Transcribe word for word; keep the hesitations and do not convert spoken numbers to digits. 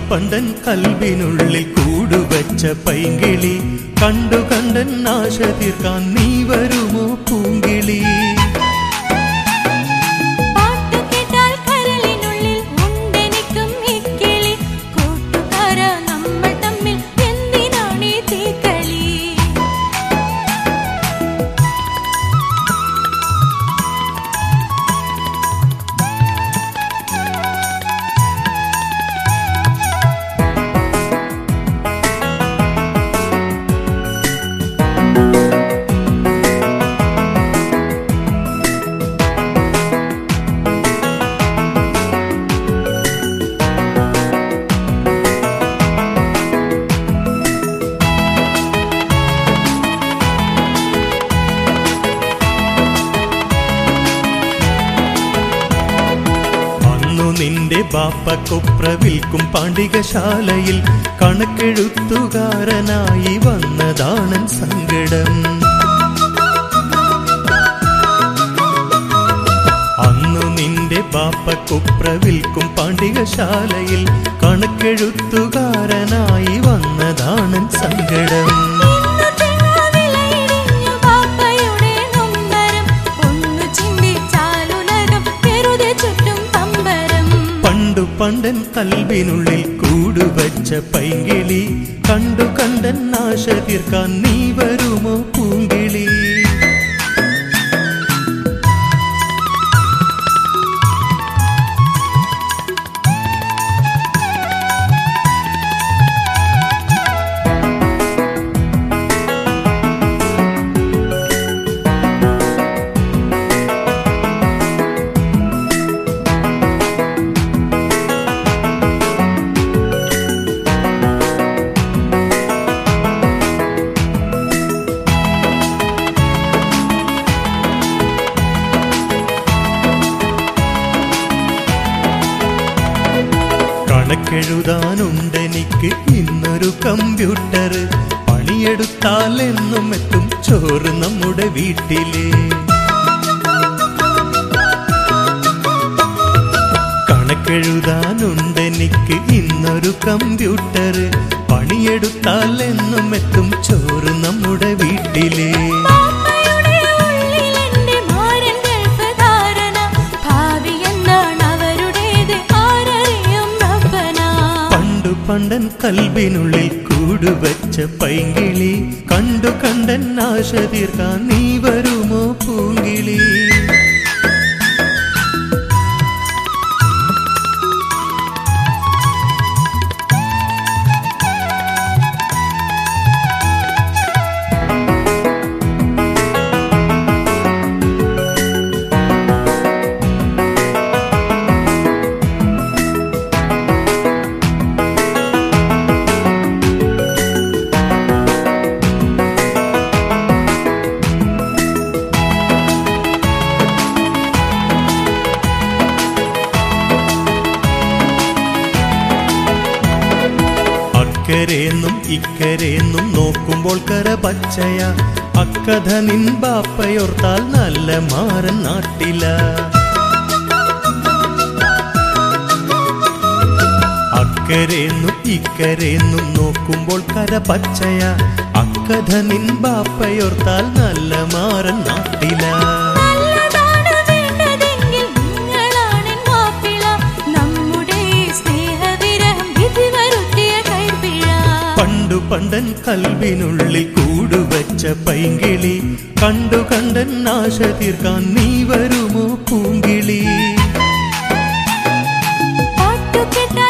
പണ്ടൻ കൽവിനുള്ളിൽ കൂടുവച്ച പൈങ്കിളി കണ്ടു കണ്ടൻ ആശ തീർക്കാൻ നീ വരുമോ പൂങ്കിളി? നിന്റെ ബാപ്പക്കൊപ്ര വിൽക്കും പാണ്ഡികശാലയിൽ കണക്കെഴുത്തുകാരനായി വന്നതാണ് സങ്കടം. അന്നു നിന്റെ ബാപ്പക്കൊപ്ര വിൽക്കും പാണ്ഡികശാലയിൽ കണക്കെഴുത്തുകാരനായി വന്നതാണ് സങ്കടം. പണ്ടൻ കൽവിനുള്ളിൽ കൂടുവച്ച പൈങ്കിളി കണ്ടു കണ്ടൻ ആശ തീർക്കാൻ നീ വരുമോ പൂങ്കിളി? കണക്കെഴുതാനുണ്ടെനിക്ക് ഇന്നൊരു കമ്പ്യൂട്ടർ, പണിയെടുത്താൽ എന്നും എത്തും ചോറ് നമ്മുടെ വീട്ടിലെ. കണക്കെഴുതാനുണ്ടെനിക്ക് ഇന്നൊരു കമ്പ്യൂട്ടർ, പണിയെടുത്താൽ എന്നും എത്തും ചോറ് നമ്മുടെ വീട്ടിലെ. പണ്ടൻ കൽവിനുള്ളിൽ കൂടുവച്ച പൈങ്കിളി കണ്ടു കണ്ടൻ ആശ തീർക്കാൻ നീ വരുമോ പൂങ്കിളി? ഇക്കരേന്നും ഇക്കരേന്നും നോക്കുമ്പോൾ കര പച്ചയ, അക്കഥ നിൻ ബാപ്പയോർത്താൽ നല്ല മാറൻ നാട്ടില. അക്കരേന്നും ഇക്കരേന്നും നോക്കുമ്പോൾ കര പച്ചയ, അക്കഥ നിൻ ബാപ്പയോർത്താൽ നല്ല മാറൻ നാട്ടില. പണ്ടൻ കൽവിനുള്ളിൽ കൂടുവച്ച പൈങ്കിളി കണ്ടു കണ്ടൻ ആശ തീർക്കാൻ നീ വരുമോ പൂങ്കിളി?